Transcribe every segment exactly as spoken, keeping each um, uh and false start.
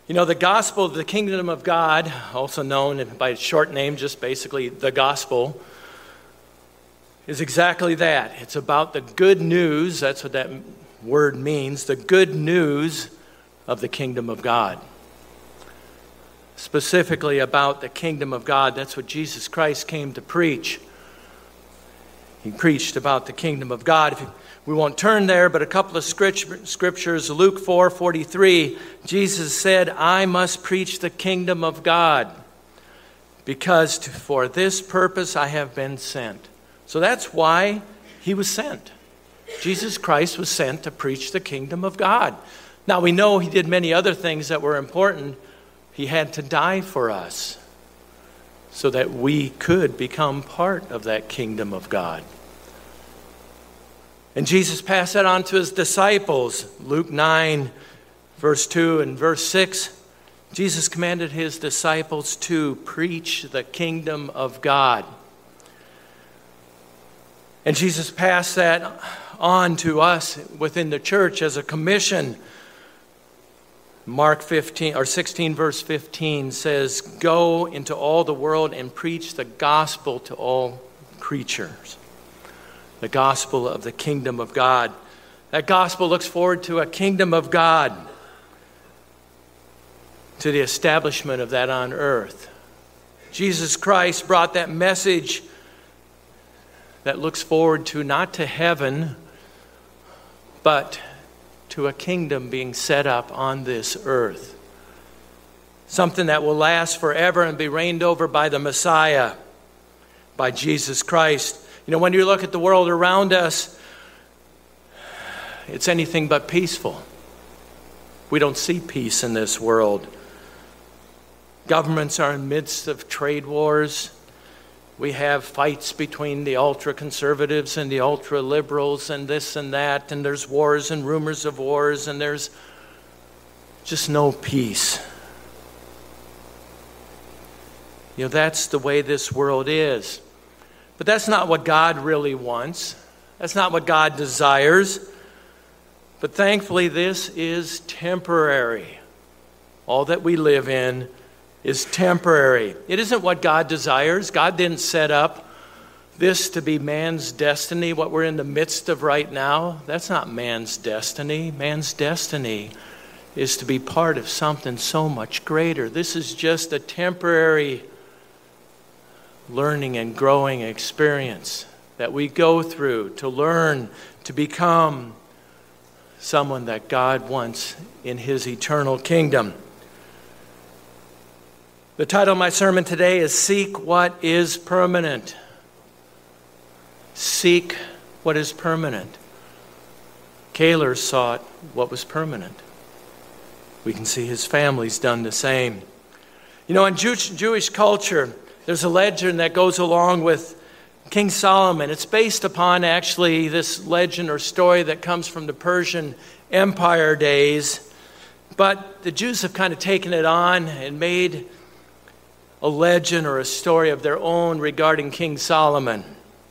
You know, the gospel of the kingdom of God, also known by its short name, just basically the gospel, is exactly that. It's about the good news, that's what that word means, the good news of the kingdom of God. Specifically about the kingdom of God, that's what Jesus Christ came to preach. He preached about the kingdom of God. If you, we won't turn there, but a couple of scriptures. Luke four forty-three, Jesus said, I must preach the kingdom of God, because to, for this purpose I have been sent. So that's why he was sent. Jesus Christ was sent to preach the kingdom of God. Now we know he did many other things that were important. He had to die for us so that we could become part of that kingdom of God. And Jesus passed that on to his disciples. Luke nine, verse two and verse six. Jesus commanded his disciples to preach the kingdom of God. And Jesus passed that on to us within the church as a commission. Mark fifteen or sixteen verse fifteen says, go into all the world and preach the gospel to all creatures. The gospel of the kingdom of God. That gospel looks forward to a kingdom of God, to the establishment of that on earth. Jesus Christ brought that message that looks forward to not to heaven, but to a kingdom being set up on this earth. Something that will last forever and be reigned over by the Messiah, by Jesus Christ. You know, when you look at the world around us, it's anything but peaceful. We don't see peace in this world. Governments are in the midst of trade wars. We have fights between the ultra-conservatives and the ultra-liberals and this and that, and there's wars and rumors of wars, and there's just no peace. You know, that's the way this world is. But that's not what God really wants. That's not what God desires. But thankfully, this is temporary. All that we live in is temporary. It isn't what God desires. God didn't set up this to be man's destiny, what we're in the midst of right now. That's not man's destiny. Man's destiny is to be part of something so much greater. This is just a temporary learning and growing experience that we go through to learn to become someone that God wants in his eternal kingdom. The title of my sermon today is Seek What is Permanent. Seek what is permanent. Kaler sought what was permanent. We can see his family's done the same. You know, in Jew- Jewish culture, there's a legend that goes along with King Solomon. It's based upon actually this legend or story that comes from the Persian Empire days. But the Jews have kind of taken it on and made a legend or a story of their own regarding King Solomon.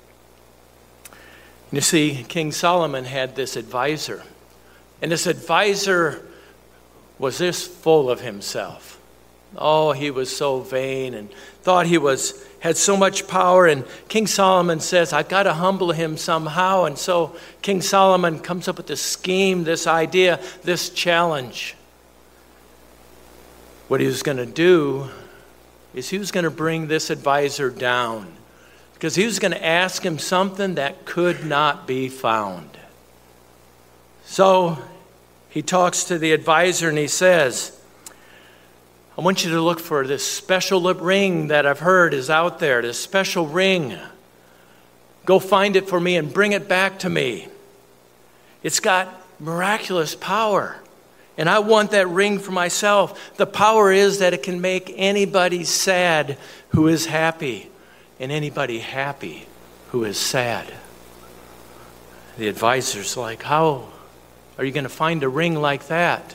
You see, King Solomon had this advisor. And this advisor was this full of himself. Oh, he was so vain and thought he was had so much power. And King Solomon says, I've got to humble him somehow. And so King Solomon comes up with this scheme, this idea, this challenge. What he was going to do is he was going to bring this advisor down, because he was going to ask him something that could not be found. So he talks to the advisor and he says, I want you to look for this special ring that I've heard is out there, this special ring. Go find it for me and bring it back to me. It's got miraculous power. And I want that ring for myself. The power is that it can make anybody sad who is happy, and anybody happy who is sad. The advisor's like, how are you going to find a ring like that?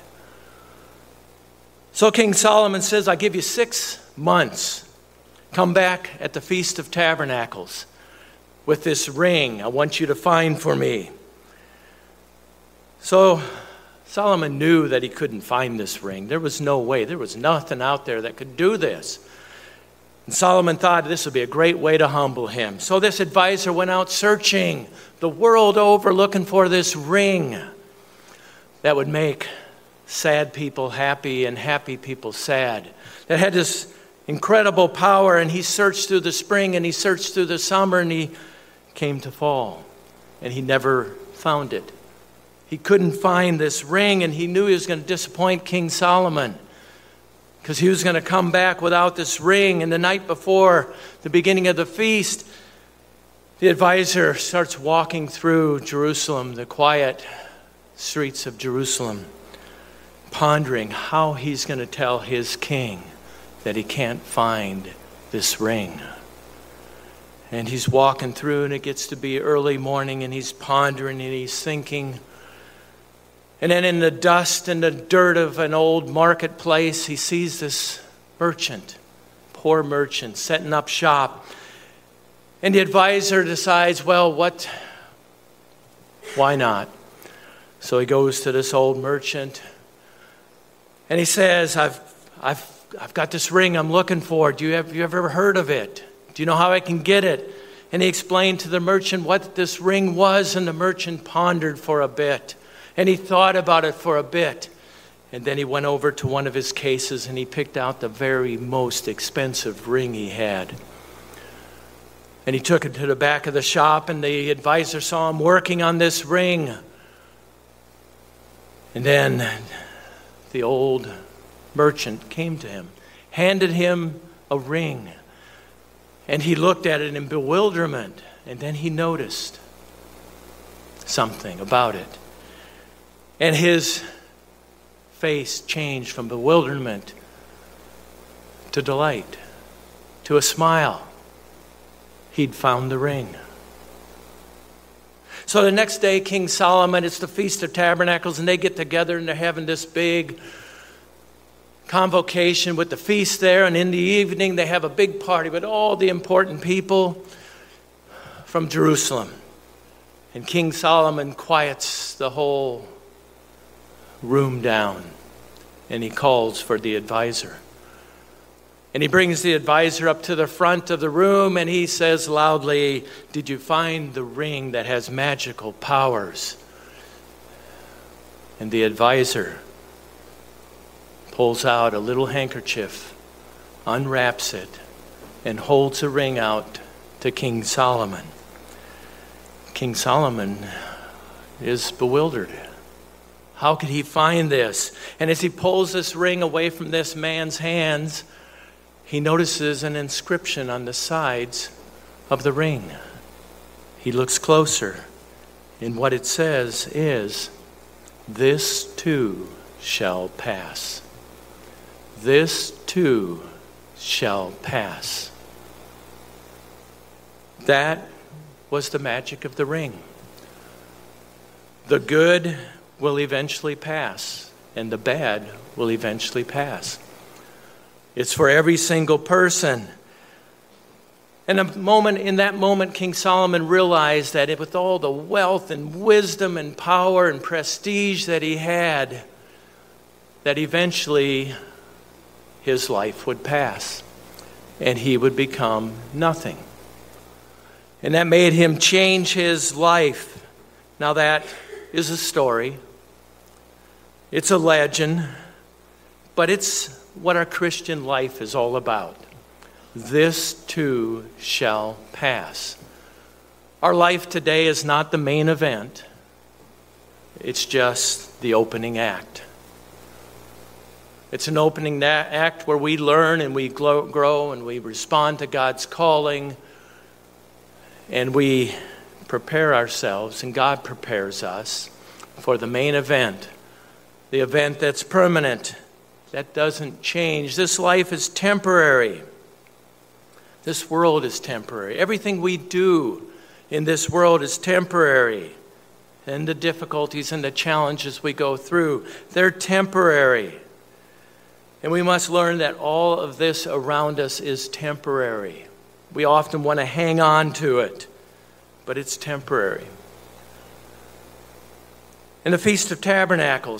So King Solomon says, I give you six months. Come back at the Feast of Tabernacles with this ring I want you to find for me. So Solomon knew that he couldn't find this ring. There was no way. There was nothing out there that could do this. And Solomon thought this would be a great way to humble him. So this advisor went out searching the world over, looking for this ring that would make sad people happy and happy people sad. That had this incredible power, and he searched through the spring and he searched through the summer and he came to fall, and he never found it. He couldn't find this ring, and he knew he was going to disappoint King Solomon because he was going to come back without this ring. And the night before the beginning of the feast, the advisor starts walking through Jerusalem, the quiet streets of Jerusalem, pondering how he's going to tell his king that he can't find this ring. And he's walking through, and it gets to be early morning, and he's pondering and he's thinking. And then in the dust and the dirt of an old marketplace, he sees this merchant, poor merchant, setting up shop. And the advisor decides, well, what, why not? So he goes to this old merchant, and he says, I've, I've, I've got this ring I'm looking for. Do you have, have you ever heard of it? Do you know how I can get it? And he explained to the merchant what this ring was, and the merchant pondered for a bit. And he thought about it for a bit. And then he went over to one of his cases, and he picked out the very most expensive ring he had. And he took it to the back of the shop, and the advisor saw him working on this ring. And then the old merchant came to him, handed him a ring. And he looked at it in bewilderment, and then he noticed something about it. And his face changed from bewilderment to delight, to a smile. He'd found the ring. So the next day, King Solomon, it's the Feast of Tabernacles, and they get together and they're having this big convocation with the feast there. And in the evening, they have a big party with all the important people from Jerusalem. And King Solomon quiets the whole room down, and he calls for the advisor. And he brings the advisor up to the front of the room, and he says loudly, did you find the ring that has magical powers? And the advisor pulls out a little handkerchief, unwraps it, and holds the ring out to King Solomon. King Solomon is bewildered. How could he find this? And as he pulls this ring away from this man's hands, he notices an inscription on the sides of the ring. He looks closer, and what it says is, this too shall pass. This too shall pass. That was the magic of the ring. The good will eventually pass, and the bad will eventually pass. It's for every single person. And a moment, in that moment, King Solomon realized that with all the wealth and wisdom and power and prestige that he had, that eventually his life would pass and he would become nothing. And that made him change his life. Now that is a story. It's a legend, but it's what our Christian life is all about. This too shall pass. Our life today is not the main event. It's just the opening act. It's an opening act where we learn and we grow and we respond to God's calling, and we prepare ourselves, and God prepares us for the main event, the event that's permanent, that doesn't change. This life is temporary. This world is temporary. Everything we do in this world is temporary. And the difficulties and the challenges we go through, they're temporary. And we must learn that all of this around us is temporary. We often want to hang on to it, but it's temporary. In the Feast of Tabernacles,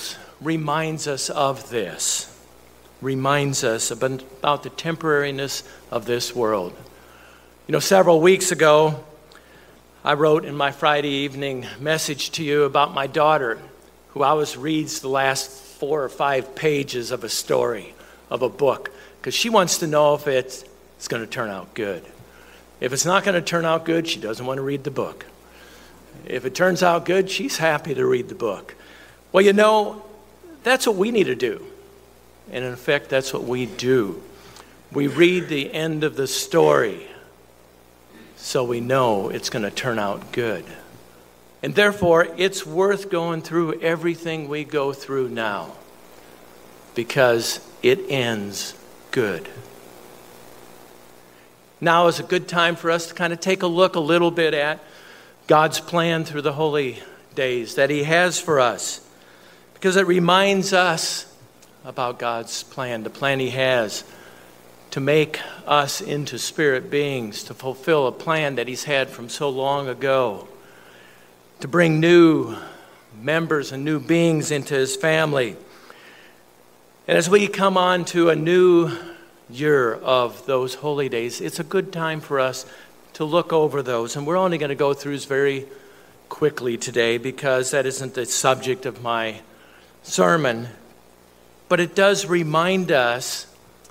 reminds us of this, reminds us about the temporariness of this world. You know, several weeks ago, I wrote in my Friday evening message to you about my daughter, who always reads the last four or five pages of a story, of a book, because she wants to know if it's, it's going to turn out good. If it's not going to turn out good, she doesn't want to read the book. If it turns out good, she's happy to read the book. Well, you know, that's what we need to do. And in effect, that's what we do. We read the end of the story so we know it's going to turn out good. And therefore, it's worth going through everything we go through now because it ends good. Now is a good time for us to kind of take a look a little bit at God's plan through the holy days that He has for us, because it reminds us about God's plan, the plan He has to make us into spirit beings, to fulfill a plan that He's had from so long ago, to bring new members and new beings into His family. And as we come on to a new year of those holy days, it's a good time for us to look over those. And we're only going to go through this very quickly today because that isn't the subject of my sermon. But it does remind us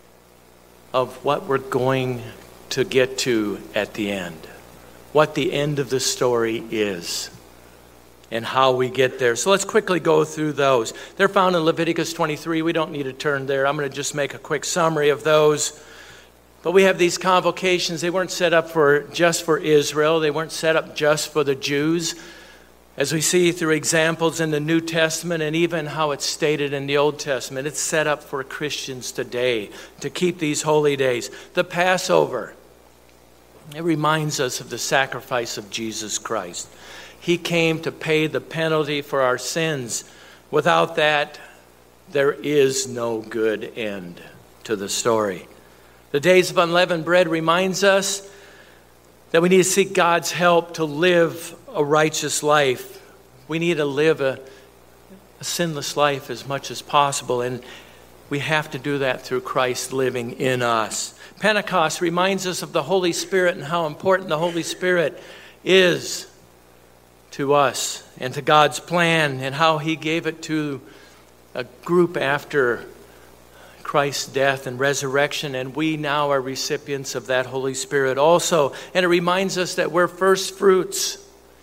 of what we're going to get to at the end, what the end of the story is, and how we get there. So let's quickly go through those. They're found in Leviticus twenty-three. We don't need to turn there. I'm going to just make a quick summary of those. But we have these convocations. They weren't set up for just for Israel. They weren't set up just for the Jews. As we see through examples in the New Testament and even how it's stated in the Old Testament, it's set up for Christians today to keep these holy days. The Passover, it reminds us of the sacrifice of Jesus Christ. He came to pay the penalty for our sins. Without that, there is no good end to the story. The days of unleavened bread reminds us that we need to seek God's help to live a righteous life. We need to live a, a sinless life as much as possible, and we have to do that through Christ living in us. Pentecost reminds us of the Holy Spirit and how important the Holy Spirit is to us and to God's plan, and how He gave it to a group after Christ's death and resurrection, and we now are recipients of that Holy Spirit also. And it reminds us that we're first fruits,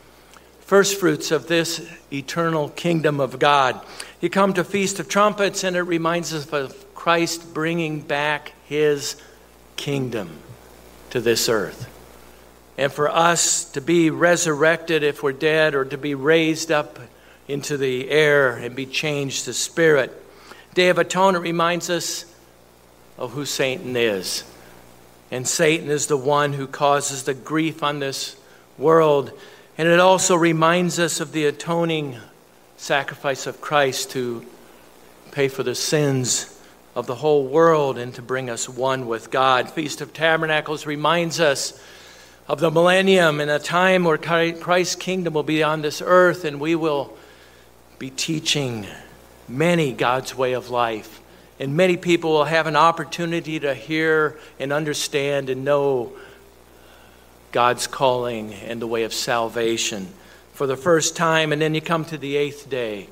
first fruits of this eternal kingdom of God. You come to Feast of Trumpets, and it reminds us of Christ bringing back His kingdom to this earth. And for us to be resurrected if we're dead, or to be raised up into the air and be changed to spirit. Day of Atonement reminds us of who Satan is. And Satan is the one who causes the grief on this world. And it also reminds us of the atoning sacrifice of Christ to pay for the sins of the whole world and to bring us one with God. Feast of Tabernacles reminds us of the millennium and a time where Christ's kingdom will be on this earth, and we will be teaching many God's way of life. And many people will have an opportunity to hear and understand and know God's calling and the way of salvation for the first time. And then you come to the eighth day.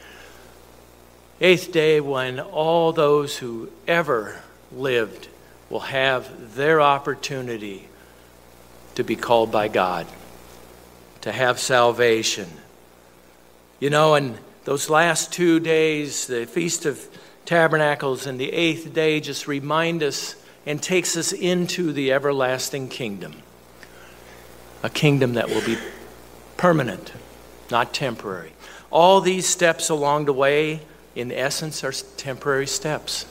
Eighth day, when all those who ever lived will have their opportunity to be called by God, to have salvation. You know, and those last two days, the Feast of Tabernacles and the eighth day, just remind us and takes us into the everlasting kingdom. A kingdom that will be permanent, not temporary. All these steps along the way, in essence, are temporary steps.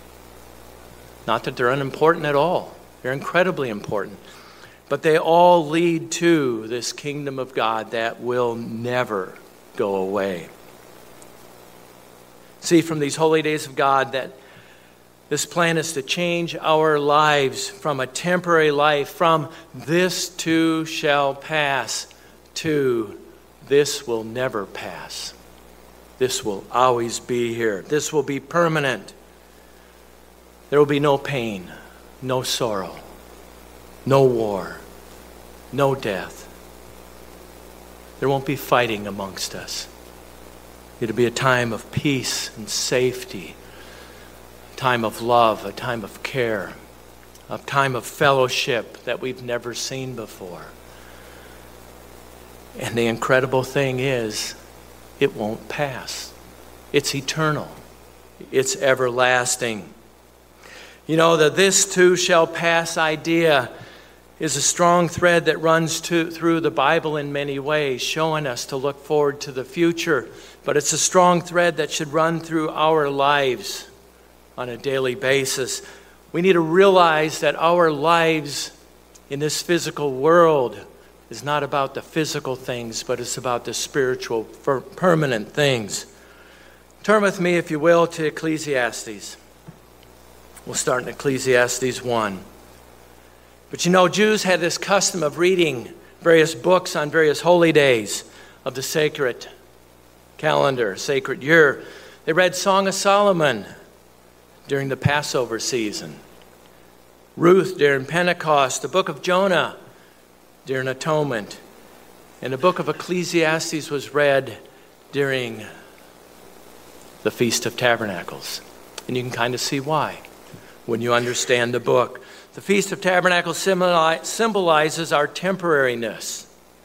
Not that they're unimportant at all. They're incredibly important. But they all lead to this kingdom of God that will never go away. See from these holy days of God that this plan is to change our lives from a temporary life, from this too shall pass, to this will never pass. This will always be here. This will be permanent. There will be no pain, no sorrow, no war, no death. There won't be fighting amongst us. It'll be a time of peace and safety, a time of love, a time of care, a time of fellowship that we've never seen before. And the incredible thing is, it won't pass. It's eternal. It's everlasting. You know, the "this too shall pass" idea is a strong thread that runs to, through the Bible in many ways, showing us to look forward to the future. But it's a strong thread that should run through our lives on a daily basis. We need to realize that our lives in this physical world is not about the physical things, but it's about the spiritual, permanent things. Turn with me, if you will, to Ecclesiastes. We'll start in Ecclesiastes one. But you know, Jews had this custom of reading various books on various holy days of the sacred calendar, sacred year. They read Song of Solomon during the Passover season, Ruth during Pentecost, the book of Jonah during Atonement, and the book of Ecclesiastes was read during the Feast of Tabernacles. And you can kind of see why when you understand the book. The Feast of Tabernacles symbolizes our temporariness.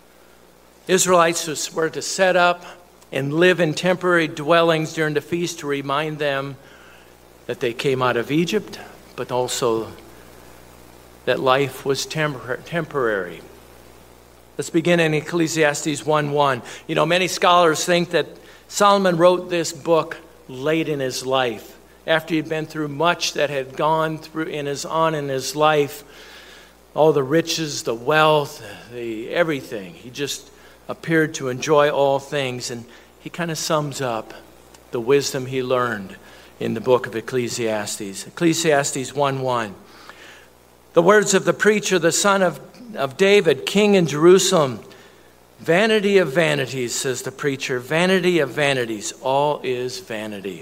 Israelites were to set up and live in temporary dwellings during the feast to remind them that they came out of Egypt, but also that life was tempor- temporary. Let's begin in Ecclesiastes one one. You know, many scholars think that Solomon wrote this book late in his life, after he'd been through much that had gone through in his on in his life, all the riches, the wealth, the everything. He just appeared to enjoy all things, and he kind of sums up the wisdom he learned in the book of Ecclesiastes. Ecclesiastes one one. The words of the preacher, the son of, of David, king in Jerusalem. Vanity of vanities, says the preacher. Vanity of vanities. All is vanity.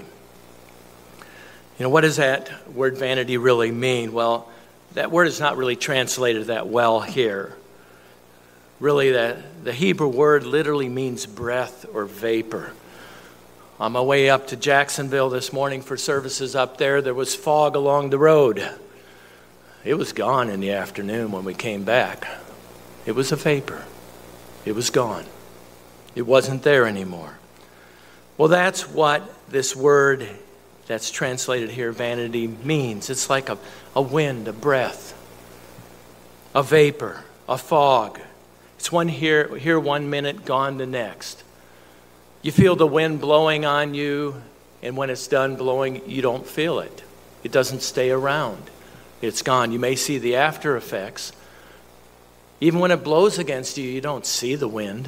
You know, what does that word vanity really mean? Well, that word is not really translated that well here. Really, that the Hebrew word literally means breath or vapor. On my way up to Jacksonville this morning for services up there, there was fog along the road. It was gone in the afternoon when we came back. It was a vapor. It was gone. It wasn't there anymore. Well, that's what this word that's translated here, vanity, means. It's like a, a wind, a breath, a vapor, a fog. It's one here, here one minute, gone the next. You feel the wind blowing on you, and when it's done blowing, you don't feel it. It doesn't stay around. It's gone. You may see the after effects. Even when it blows against you, you don't see the wind.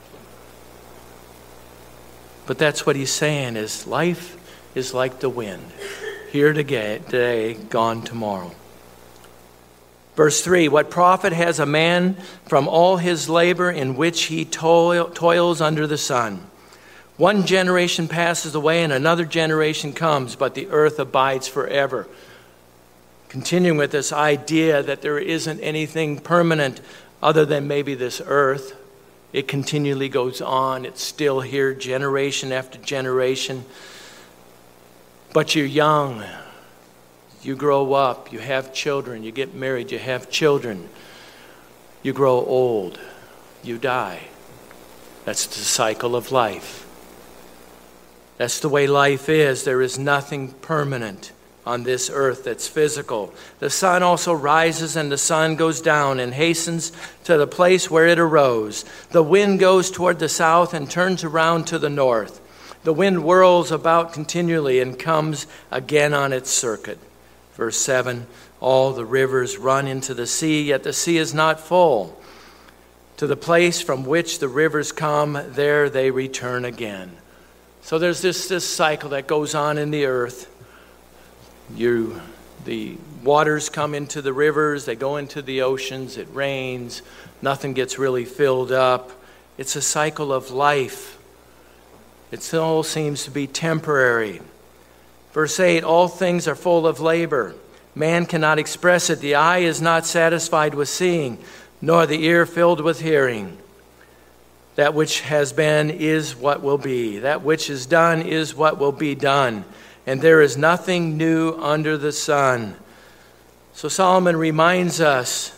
But that's what he's saying, is life is like the wind. Here today, gone tomorrow. Verse three, what profit has a man from all his labor in which he toil, toils under the sun? One generation passes away and another generation comes, but the earth abides forever. Continuing with this idea that there isn't anything permanent other than maybe this earth. It continually goes on. It's still here generation after generation. But you're young. You grow up. You have children. You get married. You have children. You grow old. You die. That's the cycle of life. That's the way life is. There is nothing permanent on this earth that's physical. The sun also rises and the sun goes down and hastens to the place where it arose. The wind goes toward the south and turns around to the north. The wind whirls about continually and comes again on its circuit. Verse seven, all the rivers run into the sea, yet the sea is not full. To the place from which the rivers come, there they return again. So there's this, this cycle that goes on in the earth. You, the waters come into the rivers, they go into the oceans, it rains, nothing gets really filled up. It's a cycle of life. It all seems to be temporary. Verse eight, all things are full of labor. Man cannot express it. The eye is not satisfied with seeing, nor the ear filled with hearing. That which has been is what will be. That which is done is what will be done. And there is nothing new under the sun. So Solomon reminds us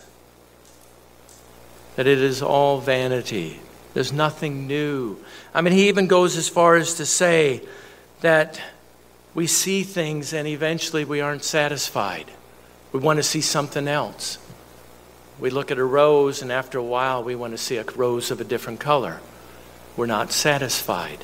that it is all vanity. There's nothing new. I mean, he even goes as far as to say that we see things and eventually we aren't satisfied. We want to see something else. We look at a rose and after a while we want to see a rose of a different color. We're not satisfied.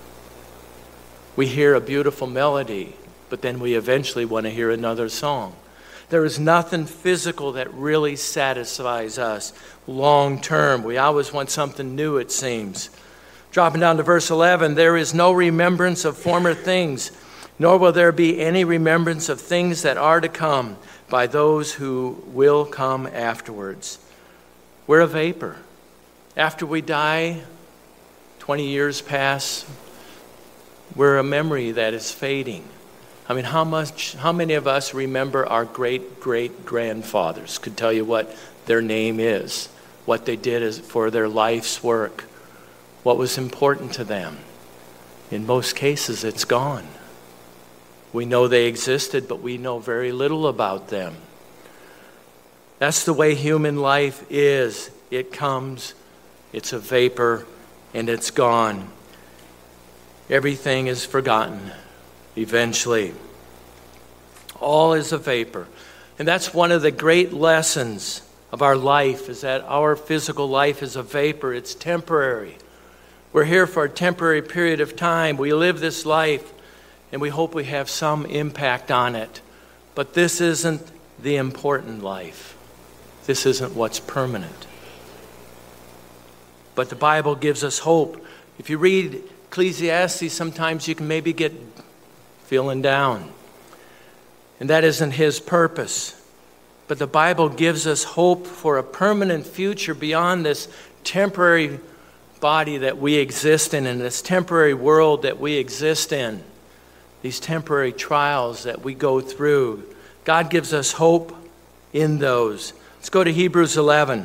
We hear a beautiful melody, but then we eventually want to hear another song. There is nothing physical that really satisfies us long term. We always want something new, it seems. Dropping down to verse eleven, there is no remembrance of former things, nor will there be any remembrance of things that are to come by those who will come afterwards. We're a vapor. After we die, twenty years pass, we're a memory that is fading. I mean, how much, how many of us remember our great-great-grandfathers, could tell you what their name is, what they did as for their life's work, what was important to them? In most cases, it's gone. We know they existed, but we know very little about them. That's the way human life is. It comes, it's a vapor, and it's gone. Everything is forgotten eventually. All is a vapor. And that's one of the great lessons of our life, is that our physical life is a vapor. It's temporary. We're here for a temporary period of time. We live this life, and we hope we have some impact on it. But this isn't the important life. This isn't what's permanent. But the Bible gives us hope. If you read Ecclesiastes, sometimes you can maybe get feeling down. And that isn't his purpose. But the Bible gives us hope for a permanent future beyond this temporary body that we exist in, and this temporary world that we exist in, these temporary trials that we go through. God gives us hope in those. Let's go to Hebrews eleven.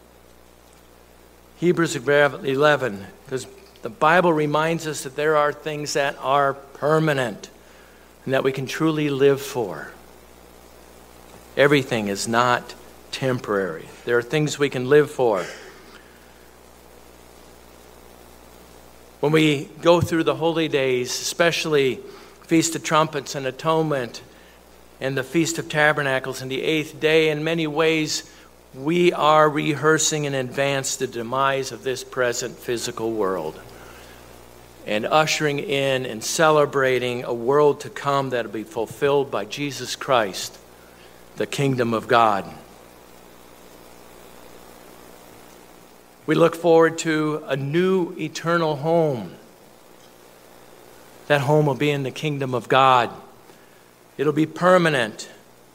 Hebrews eleven, because the Bible reminds us that there are things that are permanent and that we can truly live for. Everything is not temporary. There are things we can live for. When we go through the holy days, especially Feast of Trumpets and Atonement and the Feast of Tabernacles and the eighth day, in many ways we are rehearsing in advance the demise of this present physical world and ushering in and celebrating a world to come that will be fulfilled by Jesus Christ, the kingdom of God. We look forward to a new eternal home. That home will be in the kingdom of God. It'll be permanent.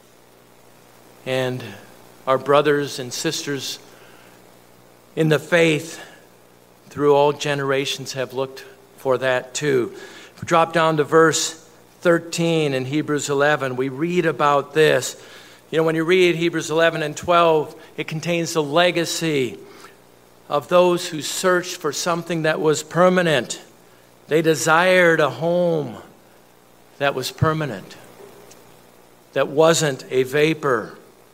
And our brothers and sisters in the faith through all generations have looked for that too. If we drop down to verse thirteen in Hebrews eleven, we read about this. You know, when you read Hebrews eleven and twelve, it contains the legacy of those who searched for something that was permanent. They desired a home that was permanent, that wasn't a vapor.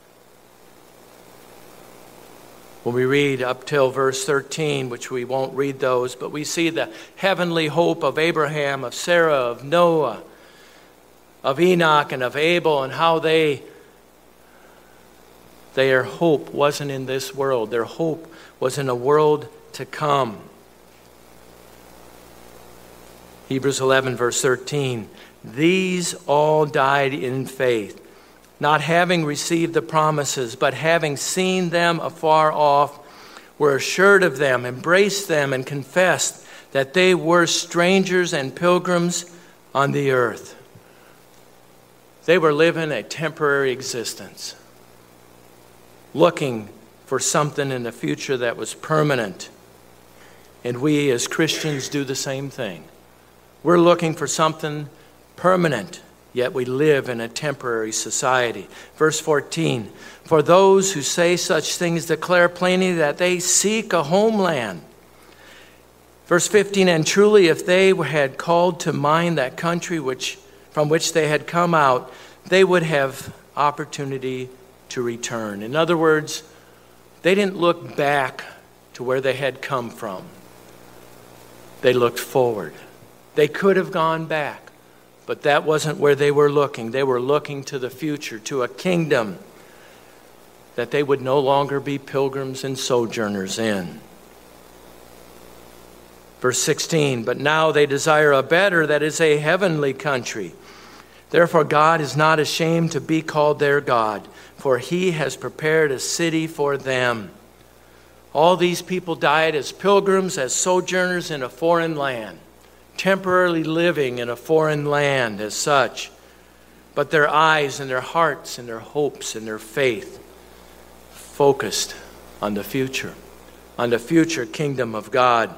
When we read up till verse thirteen, which we won't read those, but we see the heavenly hope of Abraham, of Sarah, of Noah, of Enoch, and of Abel, and how they, their hope wasn't in this world. Their hope was in a world to come. Hebrews eleven, verse thirteen. These all died in faith, not having received the promises, but having seen them afar off, were assured of them, embraced them, and confessed that they were strangers and pilgrims on the earth. They were living a temporary existence, looking for something in the future that was permanent. And we as Christians do the same thing. We're looking for something permanent, yet we live in a temporary society. Verse fourteen, for those who say such things declare plainly that they seek a homeland. Verse fifteen, and truly if they had called to mind that country which from which they had come out, they would have opportunity to return. In other words, they didn't look back to where they had come from. They looked forward. They could have gone back, but that wasn't where they were looking. They were looking to the future, to a kingdom that they would no longer be pilgrims and sojourners in. Verse sixteen, but now they desire a better, that is a heavenly country. Therefore God is not ashamed to be called their God, for he has prepared a city for them. All these people died as pilgrims, as sojourners in a foreign land, temporarily living in a foreign land as such. But their eyes and their hearts and their hopes and their faith focused on the future, on the future kingdom of God.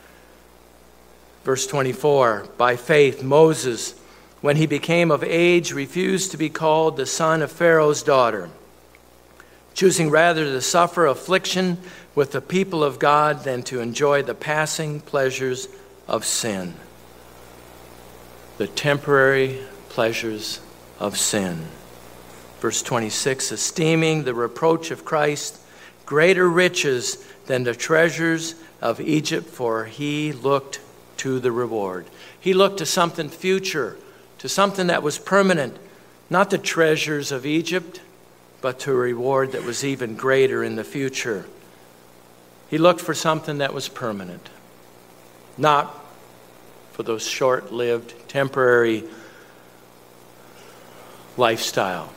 Verse twenty-four, by faith Moses, when he became of age, refused to be called the son of Pharaoh's daughter, choosing rather to suffer affliction with the people of God than to enjoy the passing pleasures of sin. The temporary pleasures of sin. Verse twenty-six, esteeming the reproach of Christ greater riches than the treasures of Egypt, for he looked to the reward. He looked to something future, to something that was permanent, not the treasures of Egypt, but to a reward that was even greater in the future. He looked for something that was permanent, not for those short-lived, temporary lifestyle.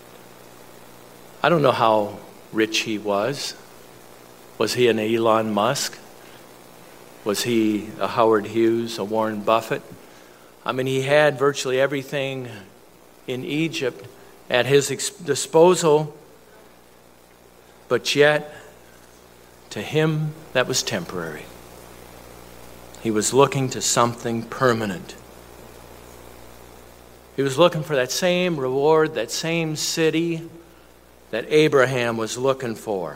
I don't know how rich he was. Was he an Elon Musk? Was he a Howard Hughes, a Warren Buffett? I mean, he had virtually everything in Egypt at his ex- disposal, but yet, to him, that was temporary. He was looking to something permanent. He was looking for that same reward, that same city that Abraham was looking for.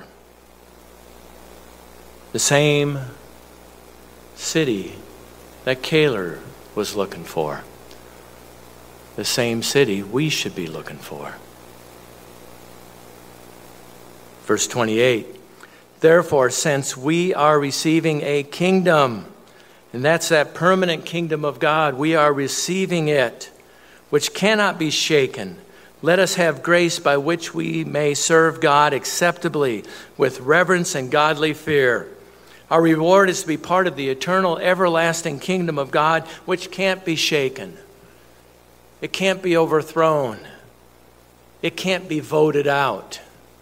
The same city that Caleb was looking for. The same city we should be looking for. Verse twenty-eight, therefore, since we are receiving a kingdom, and that's that permanent kingdom of God, we are receiving it, which cannot be shaken. Let us have grace by which we may serve God acceptably with reverence and godly fear. Our reward is to be part of the eternal, everlasting kingdom of God, which can't be shaken. It can't be overthrown. It can't be voted out.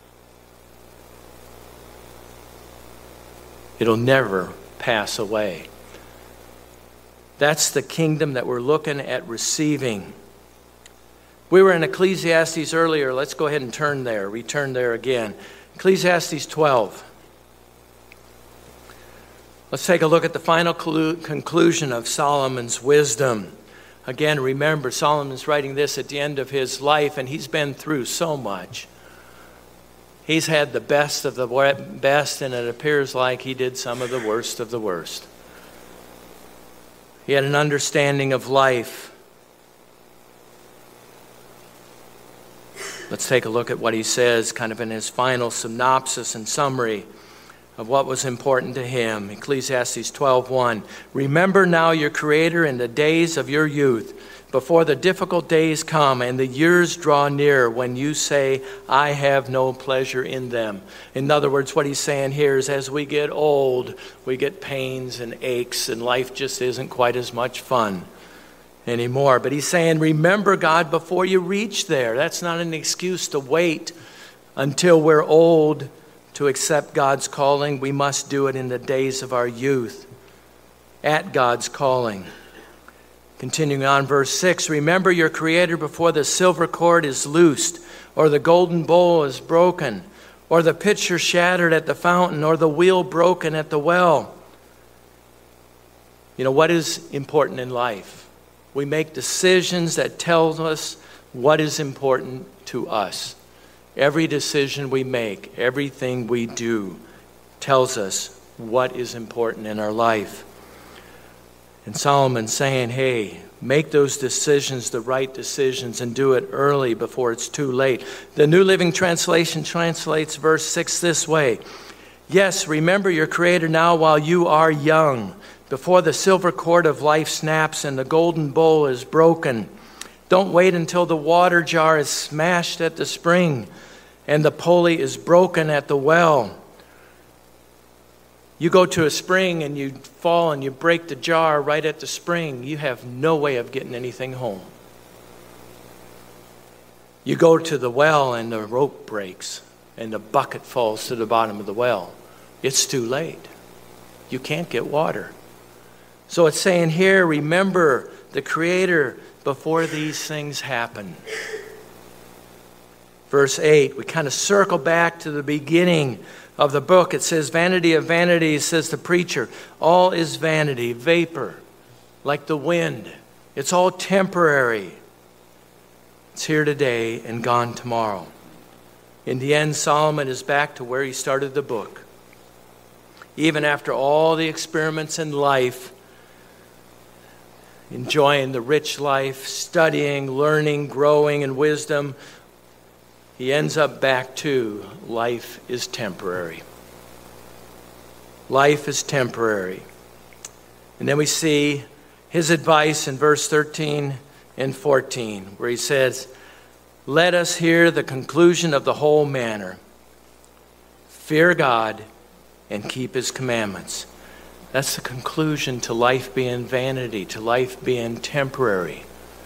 It'll never pass away. That's the kingdom that we're looking at receiving. We were in Ecclesiastes earlier. Let's go ahead and turn there. Return there again. Ecclesiastes twelve. Let's take a look at the final conclusion of Solomon's wisdom. Again, remember, Solomon's writing this at the end of his life, and he's been through so much. He's had the best of the best, and it appears like he did some of the worst of the worst. He had an understanding of life. Let's take a look at what he says, kind of in his final synopsis and summary of what was important to him. Ecclesiastes twelve one. Remember now your Creator in the days of your youth, before the difficult days come and the years draw near when you say, I have no pleasure in them. In other words, what he's saying here is as we get old, we get pains and aches, and life just isn't quite as much fun anymore. But he's saying, remember God before you reach there. That's not an excuse to wait until we're old to accept God's calling. We must do it in the days of our youth, at God's calling. Continuing on, verse six, remember your Creator before the silver cord is loosed, or the golden bowl is broken, or the pitcher shattered at the fountain, or the wheel broken at the well. You know, what is important in life? We make decisions that tell us what is important to us. Every decision we make, everything we do, tells us what is important in our life. And Solomon's saying, hey, make those decisions the right decisions and do it early before it's too late. The New Living Translation translates verse six this way. Yes, remember your Creator now while you are young, before the silver cord of life snaps and the golden bowl is broken. Don't wait until the water jar is smashed at the spring and the pulley is broken at the well. You go to a spring and you fall and you break the jar right at the spring. You have no way of getting anything home. You go to the well and the rope breaks and the bucket falls to the bottom of the well. It's too late. You can't get water. So it's saying here, remember the Creator before these things happen. Verse eight, we kind of circle back to the beginning of the book. It says, vanity of vanities, says the preacher. All is vanity, vapor, like the wind. It's all temporary. It's here today and gone tomorrow. In the end, Solomon is back to where he started the book. Even after all the experiments in life, enjoying the rich life, studying, learning, growing in wisdom, he ends up back to life is temporary. Life is temporary. And then we see his advice in verse thirteen and fourteen, where he says, let us hear the conclusion of the whole matter. Fear God and keep his commandments. That's the conclusion to life being vanity, to life being temporary.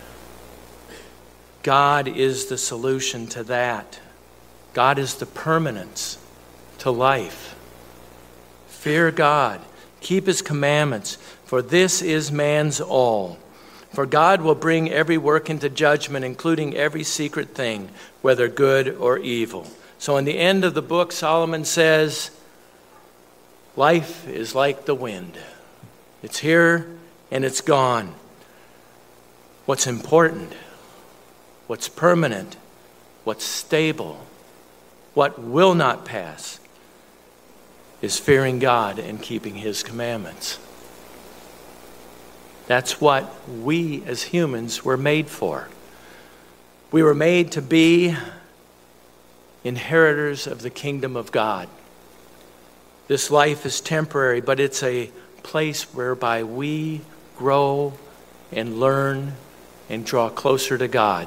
God is the solution to that. God is the permanence to life. Fear God. Keep his commandments, for this is man's all. For God will bring every work into judgment, including every secret thing, whether good or evil. So in the end of the book, Solomon says, life is like the wind. It's here and it's gone. What's important, what's permanent, what's stable, what will not pass is fearing God and keeping his commandments. That's what we as humans were made for. We were made to be inheritors of the kingdom of God. This life is temporary, but it's a place whereby we grow and learn and draw closer to God.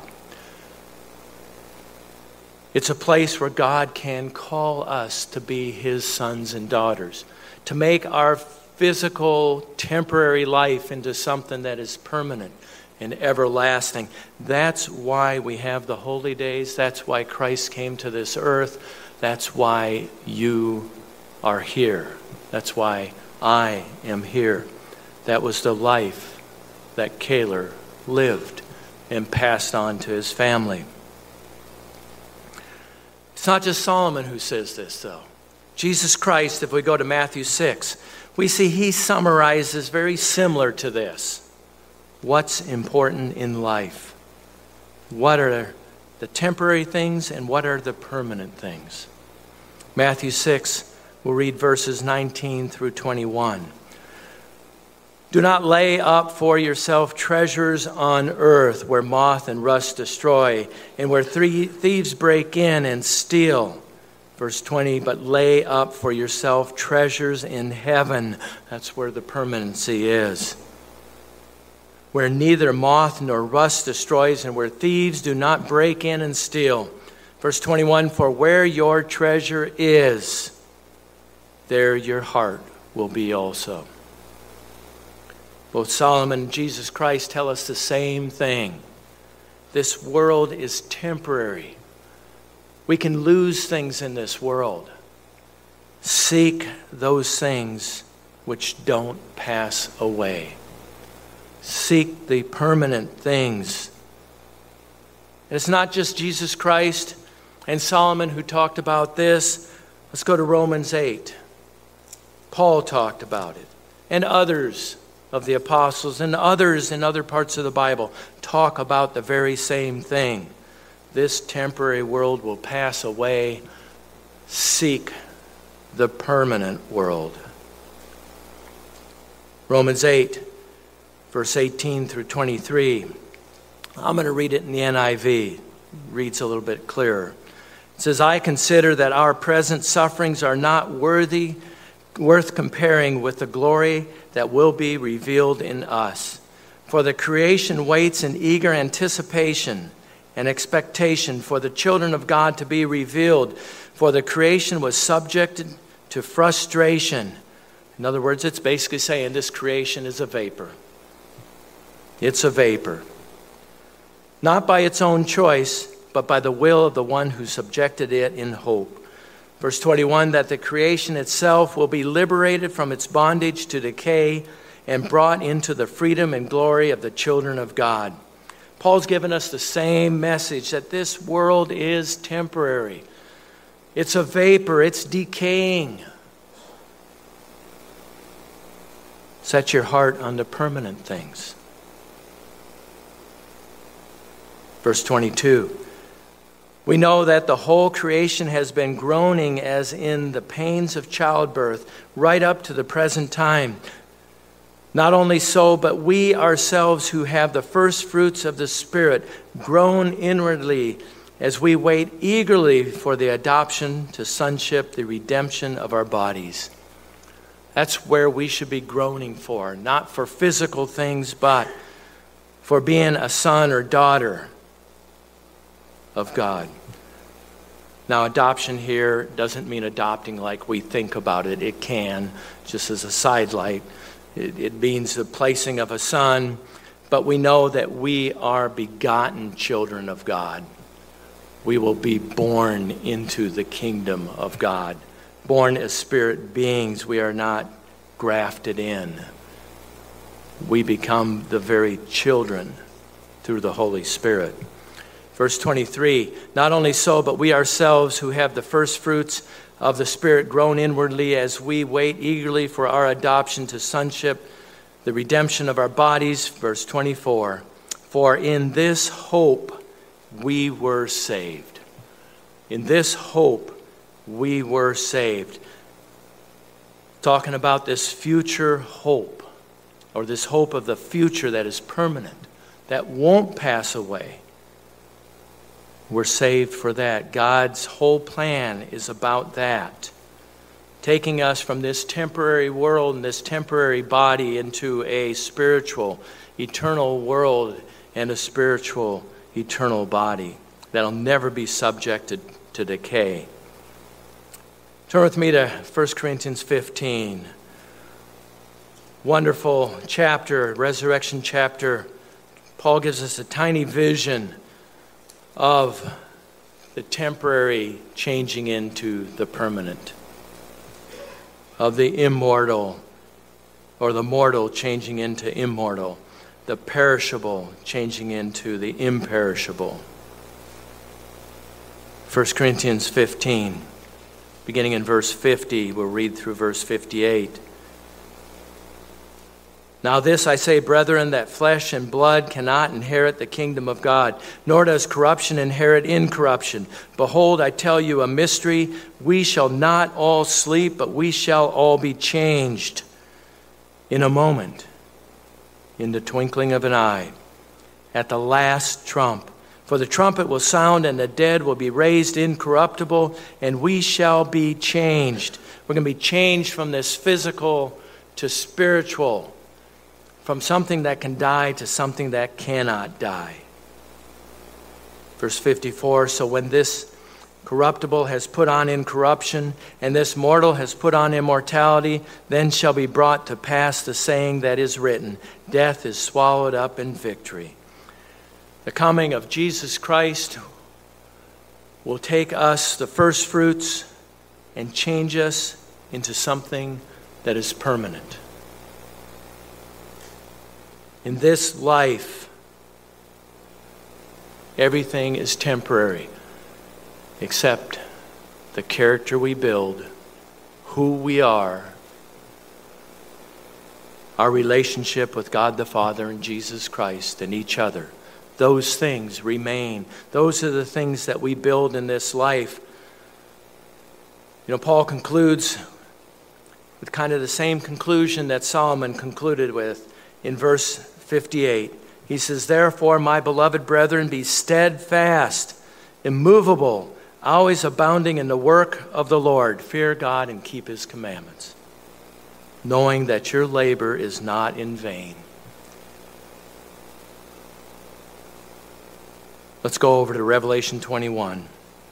It's a place where God can call us to be his sons and daughters, to make our physical, temporary life into something that is permanent and everlasting. That's why we have the holy days. That's why Christ came to this earth. That's why you are here. That's why I am here. That was the life that Kaler lived and passed on to his family. It's not just Solomon who says this, though. Jesus Christ, if we go to Matthew six, we see he summarizes very similar to this. What's important in life? What are the temporary things and what are the permanent things? Matthew six, we'll read verses nineteen through twenty-one. Do not lay up for yourself treasures on earth where moth and rust destroy and where thieves break in and steal. Verse twenty, but lay up for yourself treasures in heaven. That's where the permanency is. Where neither moth nor rust destroys and where thieves do not break in and steal. Verse twenty-one, for where your treasure is, there your heart will be also. Both Solomon and Jesus Christ tell us the same thing. This world is temporary. We can lose things in this world. Seek those things which don't pass away. Seek the permanent things. And it's not just Jesus Christ and Solomon who talked about this. Let's go to Romans eight. Paul talked about it, and others of the apostles and others in other parts of the Bible talk about the very same thing. This temporary world will pass away. Seek the permanent world. Romans eight, verse eighteen through twenty-three. I'm going to read it in the N I V. It reads a little bit clearer. It says, I consider that our present sufferings are not worthy, worth comparing with the glory that will be revealed in us. For the creation waits in eager anticipation and expectation for the children of God to be revealed. For the creation was subjected to frustration. In other words, it's basically saying this creation is a vapor. It's a vapor. Not by its own choice, but by the will of the one who subjected it in hope. Verse twenty-one, that the creation itself will be liberated from its bondage to decay and brought into the freedom and glory of the children of God. Paul's given us the same message, that this world is temporary. It's a vapor. It's decaying. Set your heart on the permanent things. Verse twenty-two. We know that the whole creation has been groaning as in the pains of childbirth right up to the present time. Not only so, but we ourselves who have the first fruits of the Spirit groan inwardly as we wait eagerly for the adoption to sonship, the redemption of our bodies. That's where we should be groaning for, not for physical things, but for being a son or daughter of God. Now, adoption here doesn't mean adopting like we think about it. It can, just as a sidelight. It, it means the placing of a son, but we know that we are begotten children of God. We will be born into the kingdom of God. Born as spirit beings, we are not grafted in. We become the very children through the Holy Spirit. Verse twenty-three, not only so, but we ourselves who have the first fruits of the Spirit groan inwardly as we wait eagerly for our adoption to sonship, the redemption of our bodies. Verse twenty-four, for in this hope we were saved. In this hope we were saved. Talking about this future hope, or this hope of the future that is permanent, that won't pass away. We're saved for that. God's whole plan is about that. Taking us from this temporary world and this temporary body into a spiritual, eternal world and a spiritual, eternal body that'll never be subjected to decay. Turn with me to First Corinthians fifteen. Wonderful chapter, resurrection chapter. Paul gives us a tiny vision of the temporary changing into the permanent, of the immortal or the mortal changing into immortal, the perishable changing into the imperishable. First Corinthians fifteen, beginning in verse fifty, we'll read through verse fifty-eight. Now this I say, brethren, that flesh and blood cannot inherit the kingdom of God, nor does corruption inherit incorruption. Behold, I tell you a mystery. We shall not all sleep, but we shall all be changed in a moment, in the twinkling of an eye, at the last trump. For the trumpet will sound, and the dead will be raised incorruptible, and we shall be changed. We're going to be changed from this physical to spiritual, from something that can die to something that cannot die. Verse fifty-four, so when this corruptible has put on incorruption, and this mortal has put on immortality, then shall be brought to pass the saying that is written, death is swallowed up in victory. The coming of Jesus Christ will take us, the first fruits, and change us into something that is permanent. In this life, everything is temporary except the character we build, who we are, our relationship with God the Father and Jesus Christ and each other. Those things remain. Those are the things that we build in this life. You know, Paul concludes with kind of the same conclusion that Solomon concluded with in verse fifty-eight. He says, "Therefore, my beloved brethren, be steadfast, immovable, always abounding in the work of the Lord. Fear God and keep his commandments, knowing that your labor is not in vain." Let's go over to Revelation twenty-one.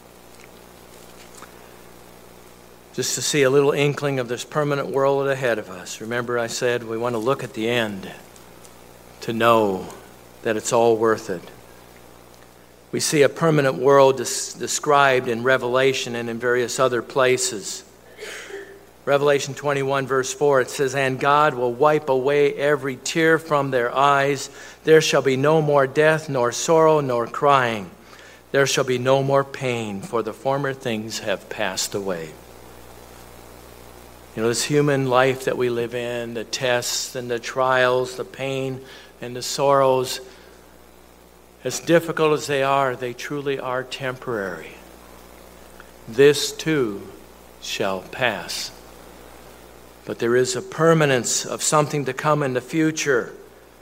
Just to see a little inkling of this permanent world ahead of us. Remember I said we want to look at the end to know that it's all worth it. We see a permanent world des- described in Revelation and in various other places. Revelation twenty-one verse four, it says, "And God will wipe away every tear from their eyes. There shall be no more death, nor sorrow, nor crying. There shall be no more pain, for the former things have passed away." You know, this human life that we live in, the tests and the trials, the pain and the sorrows, as difficult as they are, they truly are temporary. This too shall pass. But there is a permanence of something to come in the future.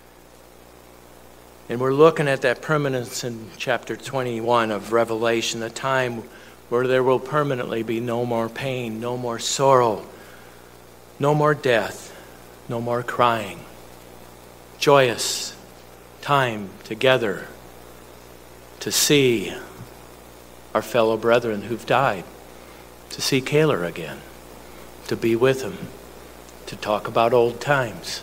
And we're looking at that permanence in chapter twenty-one of Revelation, a time where there will permanently be no more pain, no more sorrow, no more death, no more crying. Joyous time together to see our fellow brethren who've died, to see Kaler again, to be with him, to talk about old times,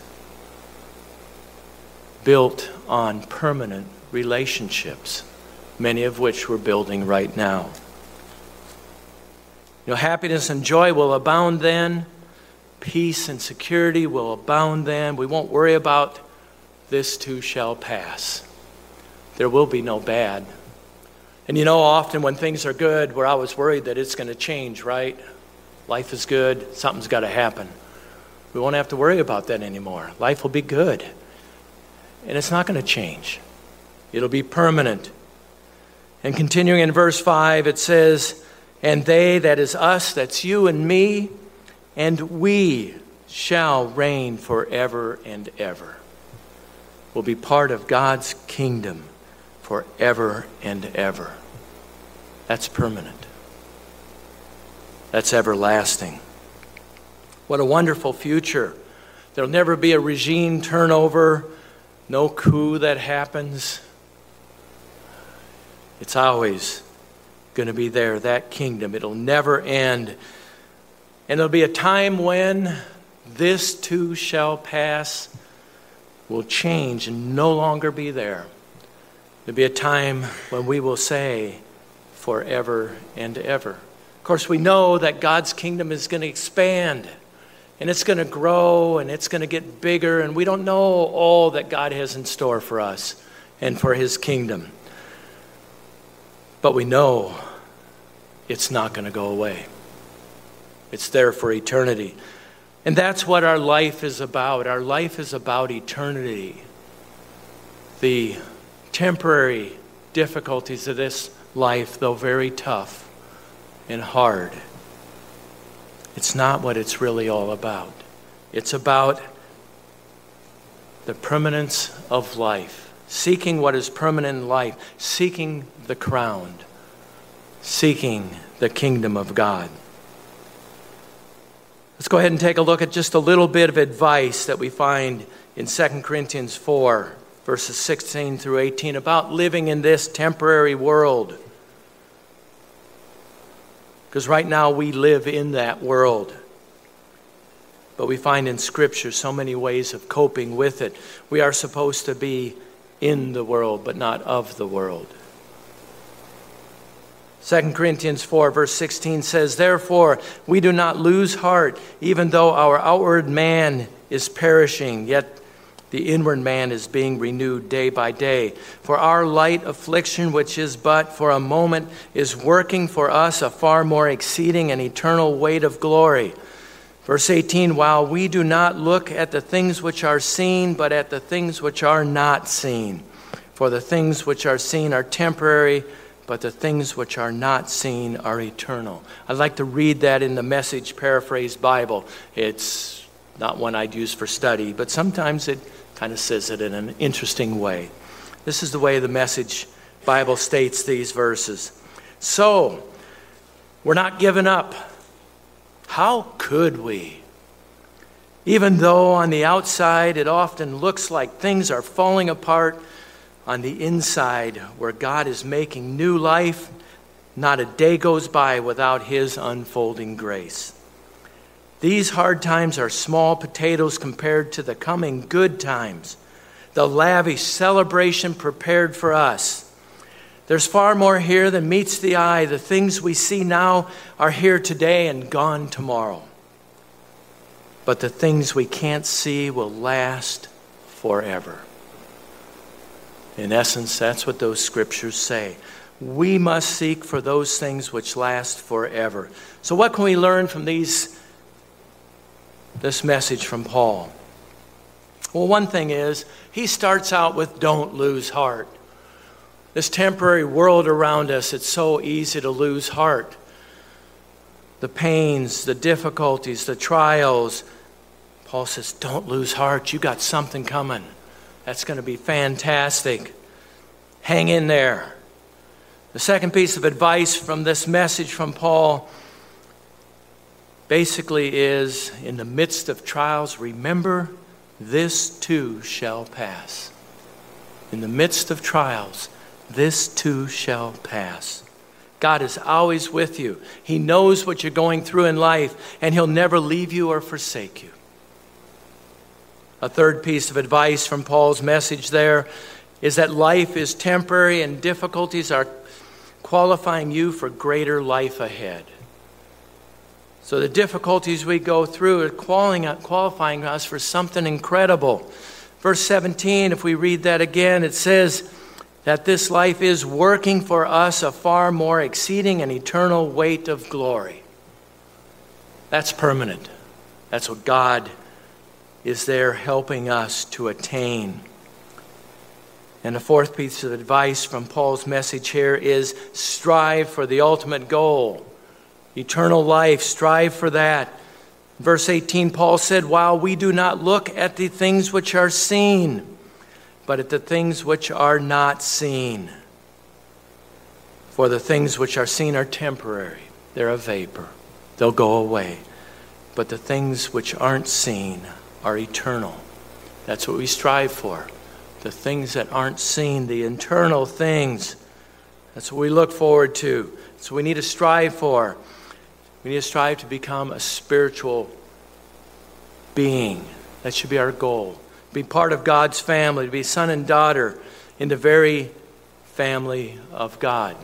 built on permanent relationships, many of which we're building right now. You know, happiness and joy will abound then. Peace and security will abound then. We won't worry about this too shall pass. There will be no bad. And you know, often when things are good, we're always worried that it's going to change, right? Life is good, something's got to happen. We won't have to worry about that anymore. Life will be good. And it's not going to change. It'll be permanent. And continuing in verse five, it says, "And they," that is us, that's you and me, "and we shall reign forever and ever." We'll be part of God's kingdom forever and ever. That's permanent. That's everlasting. What a wonderful future. There'll never be a regime turnover, no coup that happens. It's always going to be there, that kingdom. It'll never end. And there'll be a time when this too shall pass, will change and no longer be there. There'll be a time when we will say forever and ever. Of course, we know that God's kingdom is going to expand and it's going to grow and it's going to get bigger, and we don't know all that God has in store for us and for his kingdom. But we know it's not going to go away. It's there for eternity. And that's what our life is about. Our life is about eternity. The temporary difficulties of this life, though very tough and hard, it's not what it's really all about. It's about the permanence of life, seeking what is permanent in life, seeking the crown, seeking the kingdom of God. Let's go ahead and take a look at just a little bit of advice that we find in Second Corinthians four, verses sixteen through eighteen, about living in this temporary world. Because right now we live in that world. But we find in Scripture so many ways of coping with it. We are supposed to be in the world, but not of the world. Second Corinthians four, verse sixteen says, "Therefore we do not lose heart, even though our outward man is perishing, yet the inward man is being renewed day by day. For our light affliction, which is but for a moment, is working for us a far more exceeding and eternal weight of glory." Verse eighteen, while we do not look at the things which are seen, but at the things which are not seen. For the things which are seen are temporary, but the things which are not seen are eternal. I'd like to read that in the Message Paraphrased Bible. It's not one I'd use for study, but sometimes it kind of says it in an interesting way. This is the way the Message Bible states these verses. So, we're not giving up. How could we? Even though on the outside it often looks like things are falling apart, on the inside where God is making new life, not a day goes by without His unfolding grace. These hard times are small potatoes compared to the coming good times, the lavish celebration prepared for us. There's far more here than meets the eye. The things we see now are here today and gone tomorrow. But the things we can't see will last forever. In essence, that's what those scriptures say. We must seek for those things which last forever. So what can we learn from these, this message from Paul? Well, one thing is, he starts out with don't lose heart. This temporary world around us, it's so easy to lose heart. The pains, the difficulties, the trials. Paul says, don't lose heart. You got something coming. That's going to be fantastic. Hang in there. The second piece of advice from this message from Paul basically is, in the midst of trials, remember, this too shall pass. In the midst of trials, this too shall pass. God is always with you. He knows what you're going through in life, and He'll never leave you or forsake you. A third piece of advice from Paul's message there is that life is temporary and difficulties are qualifying you for greater life ahead. So the difficulties we go through are qualifying us for something incredible. Verse seventeen, if we read that again, it says that this life is working for us a far more exceeding and eternal weight of glory. That's permanent. That's what God is there helping us to attain. And the fourth piece of advice from Paul's message here is strive for the ultimate goal. Eternal life, strive for that. Verse eighteen, Paul said, while we do not look at the things which are seen, but at the things which are not seen. For the things which are seen are temporary. They're a vapor. They'll go away. But the things which aren't seen are eternal. That's what we strive for. The things that aren't seen, the eternal things. That's what we look forward to. That's what we need to strive for. We need to strive to become a spiritual being. That should be our goal. Be part of God's family, to be son and daughter in the very family of God.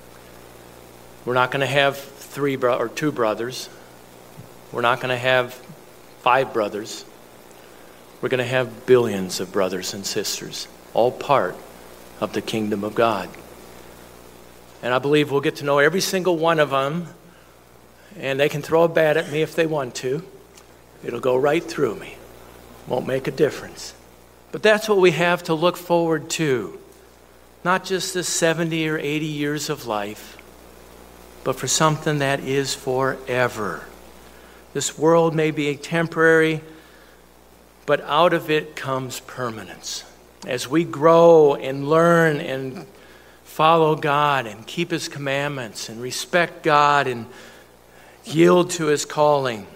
We're not going to have three bro- or two brothers. We're not going to have five brothers. We're going to have billions of brothers and sisters, all part of the kingdom of God. And I believe we'll get to know every single one of them, and they can throw a bat at me if they want to. It'll go right through me. Won't make a difference. But that's what we have to look forward to. Not just the seventy or eighty years of life, but for something that is forever. This world may be temporary, but out of it comes permanence. As we grow and learn and follow God and keep His commandments and respect God and yield to His calling,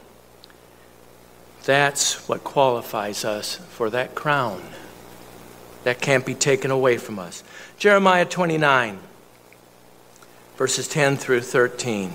that's what qualifies us for that crown. That can't be taken away from us. Jeremiah twenty-nine, verses ten through thirteen.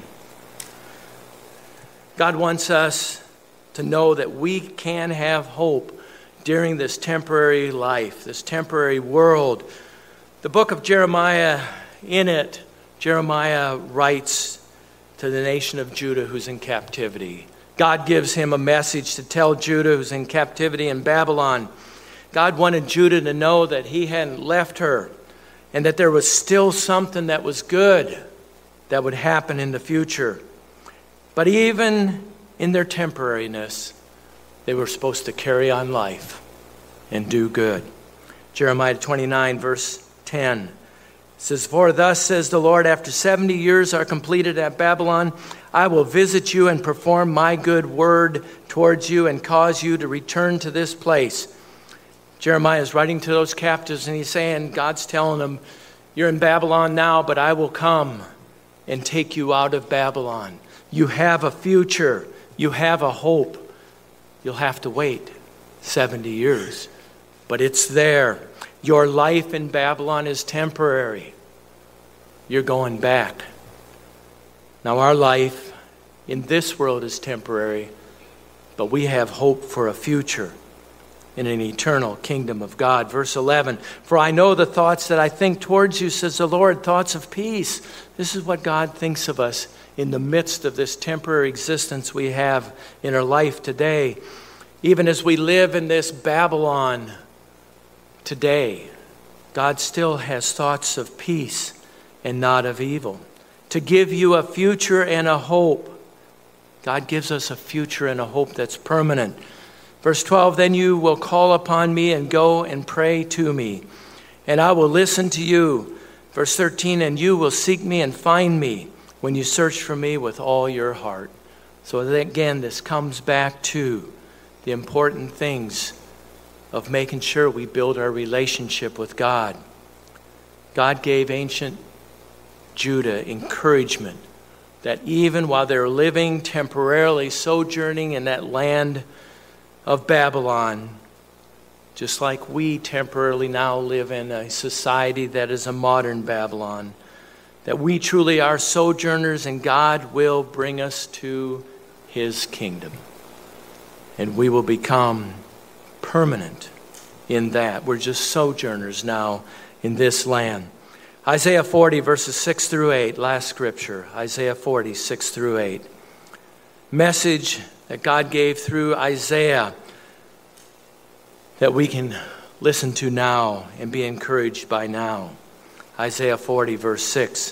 God wants us to know that we can have hope during this temporary life, this temporary world. The book of Jeremiah, in it, Jeremiah writes to the nation of Judah who's in captivity. God gives him a message to tell Judah who's in captivity in Babylon. God wanted Judah to know that He hadn't left her and that there was still something that was good that would happen in the future. But even in their temporariness, they were supposed to carry on life and do good. Jeremiah twenty-nine, verse ten says, "For thus says the Lord, after seventy years are completed at Babylon, I will visit you and perform my good word towards you and cause you to return to this place." Jeremiah is writing to those captives, and he's saying, God's telling them, you're in Babylon now, but I will come and take you out of Babylon. You have a future. You have a hope. You'll have to wait seventy years, but it's there. Your life in Babylon is temporary. You're going back. Now our life in this world is temporary, but we have hope for a future in an eternal kingdom of God. Verse eleven, "For I know the thoughts that I think towards you, says the Lord, thoughts of peace." This is what God thinks of us in the midst of this temporary existence we have in our life today. Even as we live in this Babylon today, God still has thoughts of peace and not of evil, to give you a future and a hope. God gives us a future and a hope that's permanent. Verse twelve, "Then you will call upon me and go and pray to me, and I will listen to you." Verse thirteen, "And you will seek me and find me when you search for me with all your heart." So again, this comes back to the important things of making sure we build our relationship with God. God gave ancient Judah encouragement that even while they're living temporarily, sojourning in that land of Babylon, just like we temporarily now live in a society that is a modern Babylon, that we truly are sojourners and God will bring us to his kingdom. And we will become permanent in that. We're just sojourners now in this land. Isaiah forty, verses six through eight, last scripture. Isaiah forty, six through eight. Message that God gave through Isaiah that we can listen to now and be encouraged by now. Isaiah forty, verse six.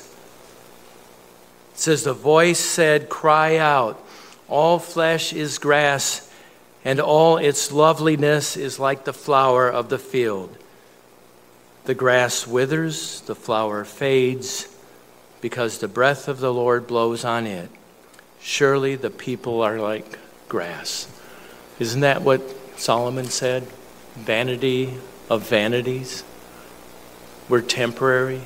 It says, "The voice said, 'Cry out, all flesh is grass, and all its loveliness is like the flower of the field. The grass withers, the flower fades, because the breath of the Lord blows on it. Surely the people are like grass.'" Isn't that what Solomon said? Vanity of vanities. We're temporary.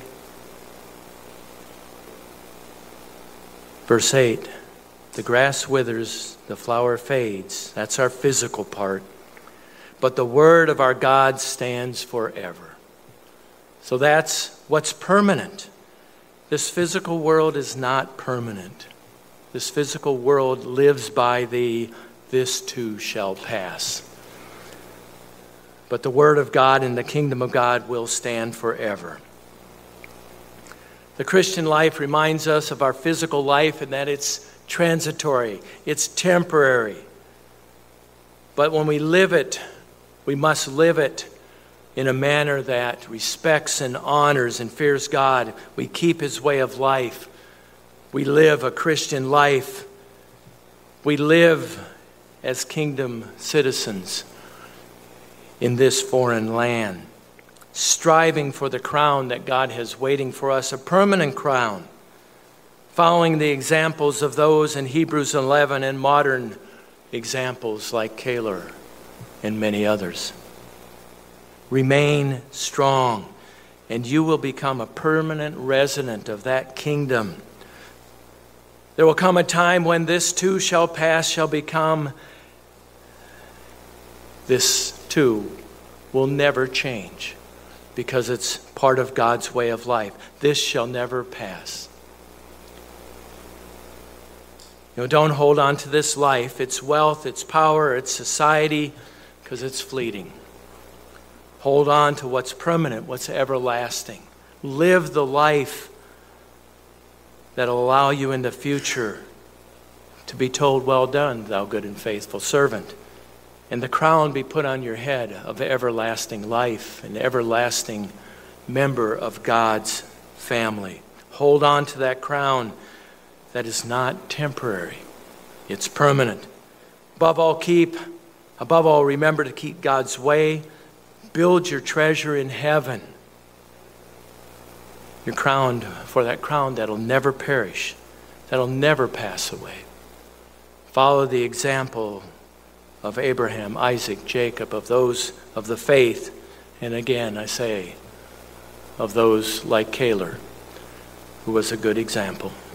Verse eight, "The grass withers, the flower fades." That's our physical part. "But the word of our God stands forever." So that's what's permanent. This physical world is not permanent. This physical world lives by the "this too shall pass." But the word of God and the kingdom of God will stand forever. The Christian life reminds us of our physical life and that it's transitory, it's temporary. But when we live it, we must live it in a manner that respects and honors and fears God. We keep his way of life. We live a Christian life. We live as kingdom citizens in this foreign land, striving for the crown that God has waiting for us, a permanent crown, following the examples of those in Hebrews eleven and modern examples like Kaler and many others. Remain strong, and you will become a permanent resident of that kingdom. There will come a time when this too shall pass, shall become this too will never change because it's part of God's way of life. This shall never pass. You know, don't hold on to this life, its wealth, its power, its society, because it's fleeting. Hold on to what's permanent, what's everlasting. Live the life that'll allow you in the future to be told, "Well done, thou good and faithful servant." And the crown be put on your head of everlasting life, an everlasting member of God's family. Hold on to that crown that is not temporary. It's permanent. Above all, keep, above all, remember to keep God's way. Build your treasure in heaven. You're crowned for that crown that'll never perish, that'll never pass away. Follow the example of Abraham, Isaac, Jacob, of those of the faith, and again, I say, of those like Caleb, who was a good example.